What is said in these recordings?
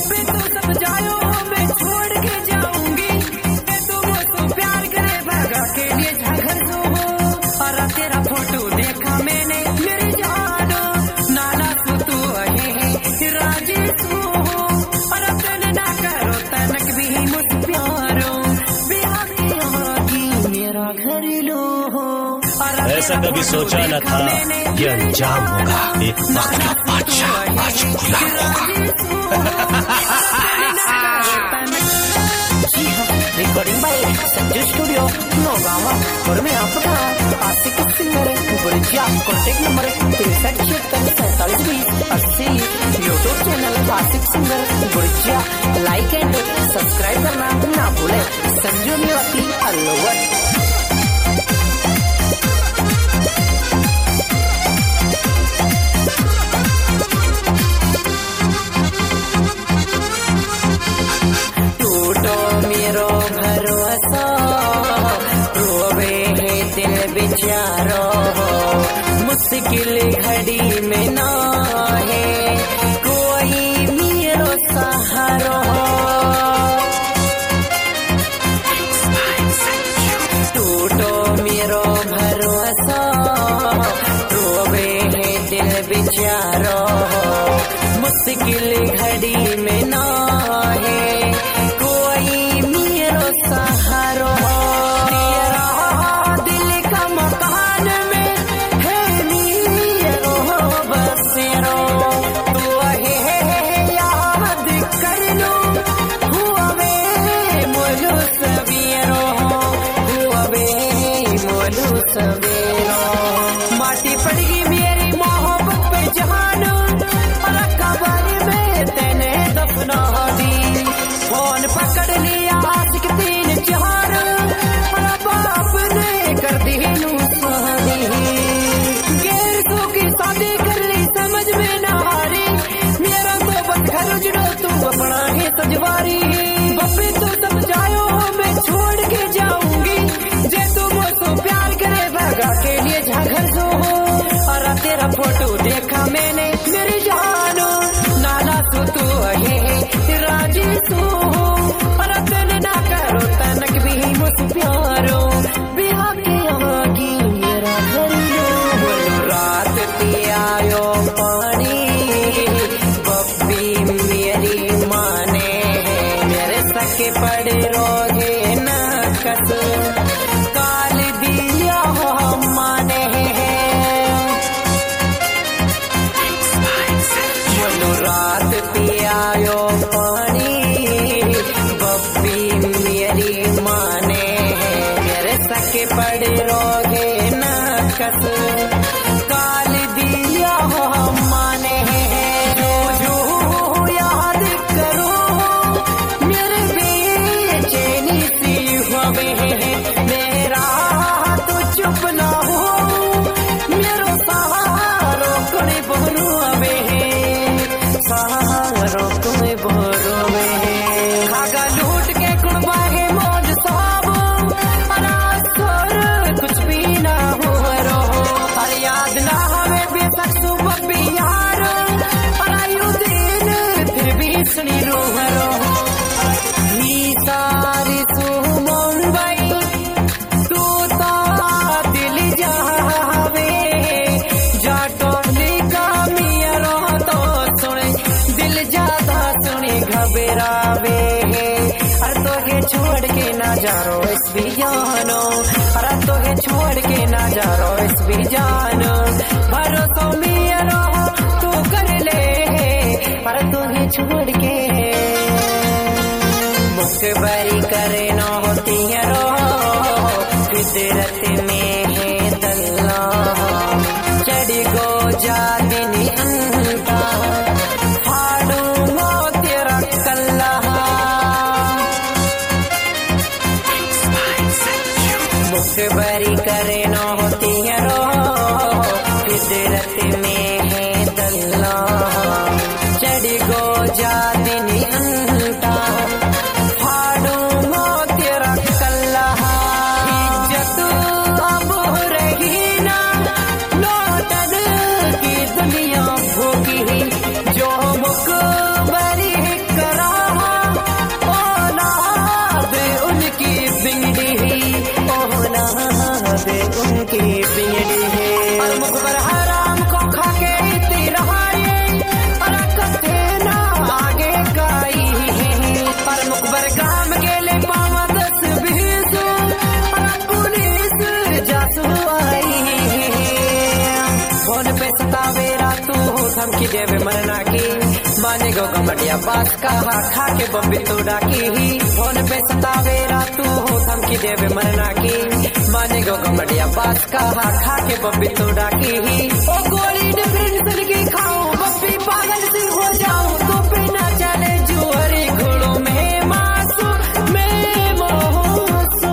बब्बे तो सब जायो मैं छोड़ के जाऊंगी, तुम तो प्यार करे भागा के लिए झाघर सो हो। और तेरा फोटो देखा मैंने मेरी जानो, नाना तो तू है राजी तू हो। और तन ना करो तनक भी मुझ प्यारो, ब्याह की मेरा घर लो हो। ऐसा कभी सोचा न था ये अंजाम होगा, एक वक्त का बादशाह आज गुलाम होगा। Recording by Sanju studio Naugawa, और मैं आपका Ashiq singer Burjiya. Contact number 6376472080। YouTube channel Ashiq singer Burjiya. Like and subscribe करना ना भूले। संजू निवासी अल्लोवर। बेचारो मुश्किल घड़ी में ना है कोई मेरो सहारो, टूटो मेरो भरोसा रोवे है दिल बेचारो, मुश्किल घड़ी में ना है कोई मेरो सहारो। माटी पड़गी मेरी मोहब्बत पे जहानो, और कब्र में तेने दफना दी। फोन पकड़ लिया आशिक 3 4, और बाप ने कर दी शादी। गैर तो की शादी कर ली समझ में न हारी, मेरा तो बस घर उजड़ो तू अपना है सजवारी। बब्बे तो सब जायो मैं छोड़ के जाऊंगी, जे तुम तो प्यार करे भागा के लिए झाघर सो हो। और तेरा फोटो देखा मैंने मेरी जानो, नाना तो तू है राजी सो हो। और तन ना करो तनक भी मुझ प्यारो, ब्याह के आगे मेरा घर लो। रात पे आयो पानी बब्बी मेरी माने, मेरे सके पड़े रोगे न कस काल दिया माने। बोलो रात पे आयो पानी बब्बी मेरी माने, मेरे सके पड़े रोगे न कस काल दिया माने। जो याद करो मेरे बेचैनी सी हुए, मेरा तो चुप ना हो मेरो सहारो कोई बहरू अबे, सहारो कोई बहरू में खागा लूट के कुड़बा है मौज साहब। कुछ भी ना हो रो, और याद ना हमें बेशक सुबह भी यार, और आयु दिन फिर भी सुनी रो रो। सारी सु मुंबई तू तो दिल जावे, जाटो लिखा मिया रो तो सुने दिल ज्यादा सुने घबरावे। और तो ये छोड़ के ना जारो इस भी जानो, और तो ये छोड़ के ना जारो इस भी जानो। भरोसा मिया रो तू कर ले, और तो ये छोड़ के मुखबरी करे न होती है रो, फितरत में है दल्ला चढ़ी गो जादिनी अंता फाड़ू मो तेरा कल्ला। मुखबरी करे न होती है रो, फितरत में है दल्ला चढ़ी गो जादिनी अंता फाड़ू मो तेरा कल्ला। इज्जत अब रही ना लौटन की दुनिया भूखी, जो मुखबरी करा धमकी देवे मरना की माने गो गमटिया बास कहा खा के बम्बी तोड़ा की फोन पे सतावे रातू हो धमकी देवे मरना की माने गो गमटिया बास कहा खा के बम्बी तोड़ा की ओ गोली डिफरेंट की खाऊं बम्बी पागल सी हो जाऊं तो पे ना चले जुअरी घोड़ों में मासू में मोहसू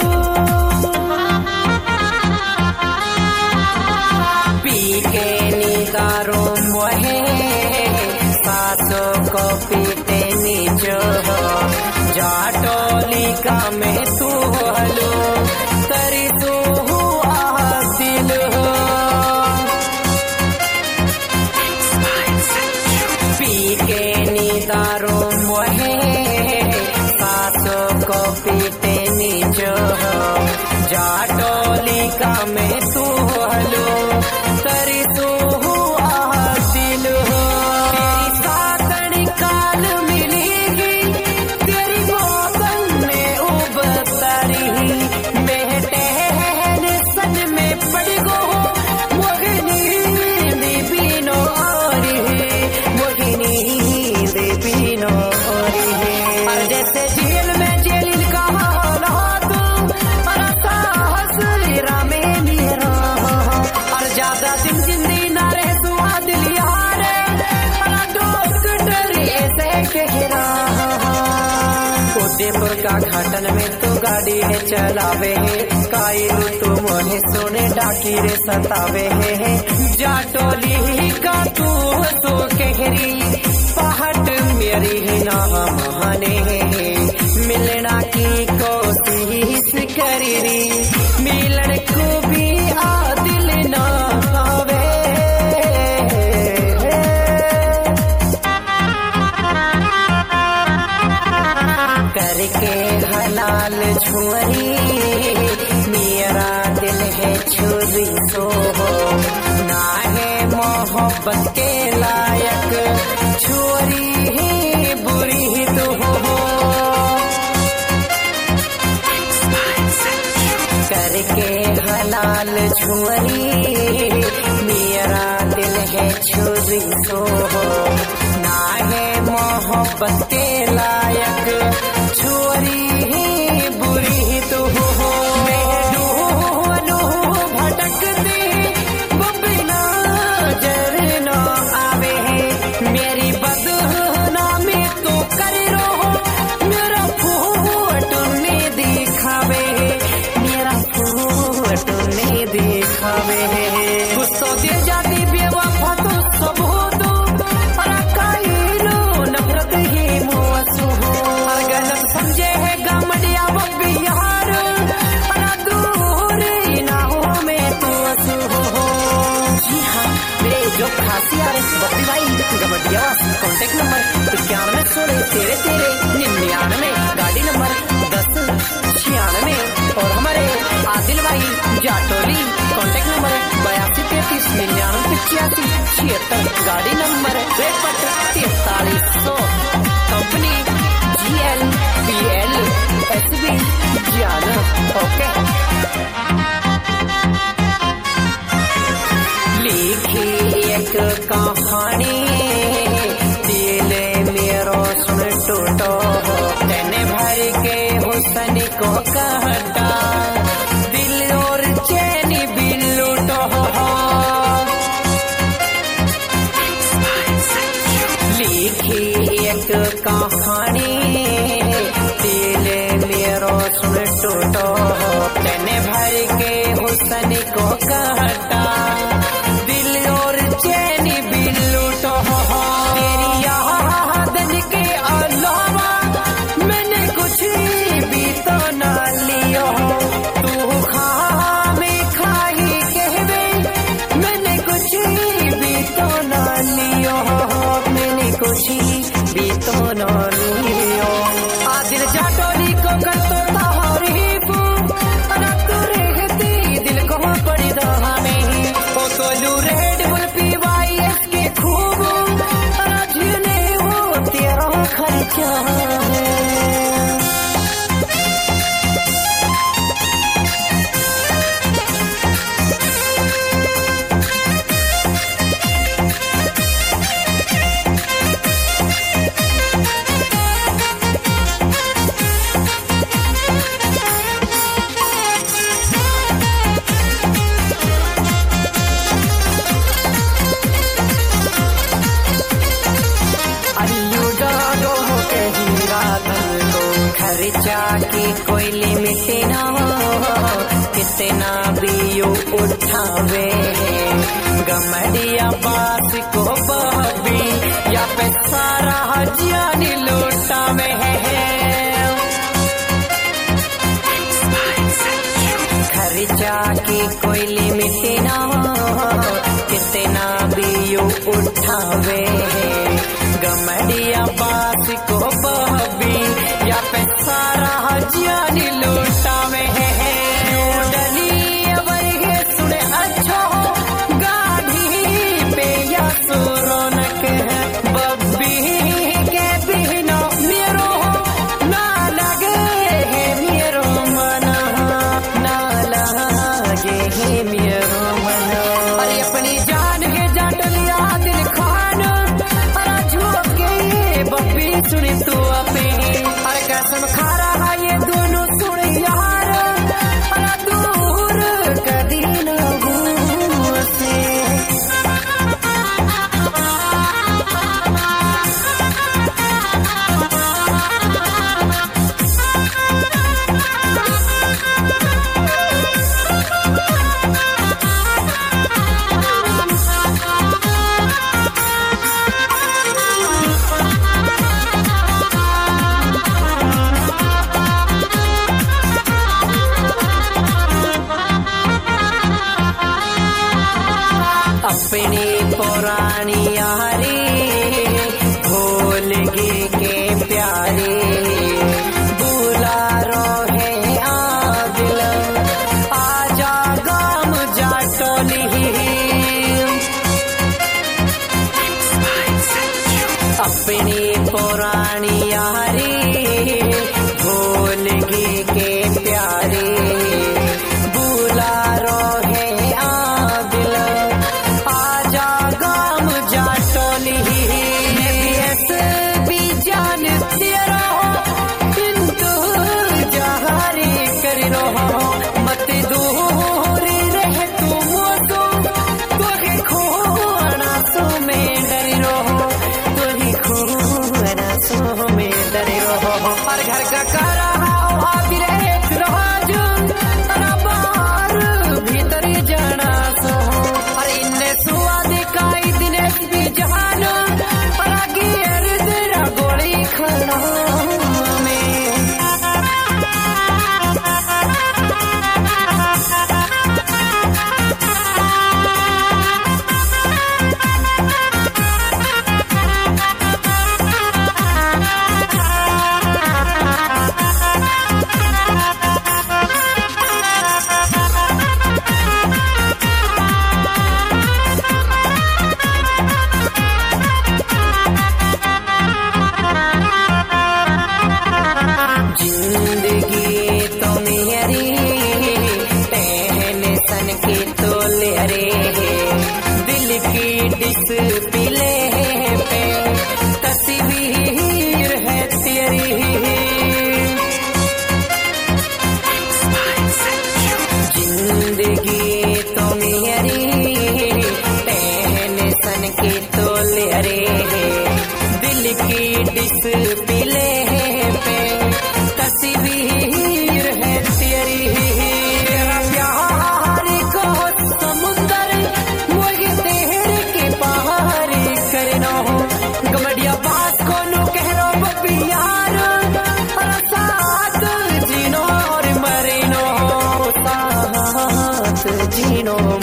पी के निगारों मोहे सासों को पीते नीचो जाटोली का में तू हलो तरी तू दिल हो पी के निगारों मोहे सासों को पीते नीचो जाटोली का में तू हलो तरी तू दिल हो तेरी सातनी काल मिलेगी तेरी मौसम में उबतरी मेहटे सन में पड़ गो मोहिनी दीपिनो मोहिनी दीपिनो और जैसे जेल में जेलिल का हाल तू और साहस रामे मेरा और ज्यादा दिन जिंदगी ना रहे स्वाद लिया रे और डॉक्टर ऐसे कह रहा उदयपुर का घाटन में तो गाड़ी है चलावे है काई तू मोहे सोने डाकी रे सतावे है जाटोली का तू तो कहरी पहाड़ मेरी ही ना महाने मिलना की कोशिश करी री मिलन को भी आ दिल ना आवे करके हलाल छुरी मेरा दिल है छुरी सो ना है मोहब्बत के लायक छुरी ही बुरी तो हो करके हलाल छुरी मेरा दिल है छुरी सो ना है मोहब्बत के लायक छुरी ही बुरी तो हो भटकते बबिना जर न आवे मेरी बदनामी तो कर रो मेरा फोटो ने दिखावे मेरा फोटो ने दिखावे गुस्सो दे जाती बेवफा तो सब हो दो और कायलो नफरत ही मुआसू और गलत समझे है गमडिया बब्बी यार और दूर ना हो मैं तो असू हो जी हाँ मेरे जो खासी आ रहे बब्बी भाई गमडिया कॉन्टेक्ट नंबर 9116 गाड़ी नंबर 1096 और हमारे आदिल भाई जाटोली कॉन्टेक्ट नंबर 8233998576 गाड़ी नंबर 4300 कंपनी GLPL SB जाना ओके लिखी एक कहानी दिल मेरो सुन टूटो तेने भर के हुस्न को कहता दिल और चैन भी लूटो लिखी एक कहानी दिल मेरो सुन टूटो तेने भर के हुस्न को कहता दिल और चैन भी लूटो तेरी यादन के अलावा मैंने कुछ भी तो ना लिया मिटे ना कितना भी यू उठावे गमड़िया बात को बहबी या पे सारा जानी लूटावे खर्चा की कोई लिमिट ना कितना भी यू उठावे गमड़िया बात को बहबी या पे सारा जानी लूटावे डली वर्गे सुने अच्छो गाड़ी पे या सुरोनक बब्बी के बिनो मेरो ना लगे है मेरो मना ना लगे है मेरो मना अरे अपनी जान के जाट लिया दिल खान अरे झूठ के बब्बी सुनी तू अपे अरे कसम खा रहा ये दोनों सुन यार अरे दूर कदी न से अपनी पुरानी यारी भूल के प्यारे बुला रो है आदिल आजा गाम जाटोली अपनी पुरानी यारी भूल के प्यारे बुला रो है आदिल आजा गाम जाटोली भी जान तेरा किंतु जहारी कर रहो मत दूरी रह तुम तो तुझे खोना सो में डर रहो तुझे खोना सो में डर रहो और घर का कर रहा आदि रहो जो बाहर भीतर जाना सो और इन्ने सुआद काई दिनेश भी जहान और आगे तेरा गोली खाना में जिंदगी तो मेरी टेंशन की तोले रे दिल की डिस्प्ले पे तस्वीर है तेरी जिंदगी तो मेरी टेंशन की तोले रे दिल की डिस्प्ले पे तस्वीर है तेरी तेरा प्यार को समुंदर मुझे तेरे के पार करना हो गमड़िया बात को नो कह रो बब्बी यार और साथ जीनो और मरनो साथ जीनो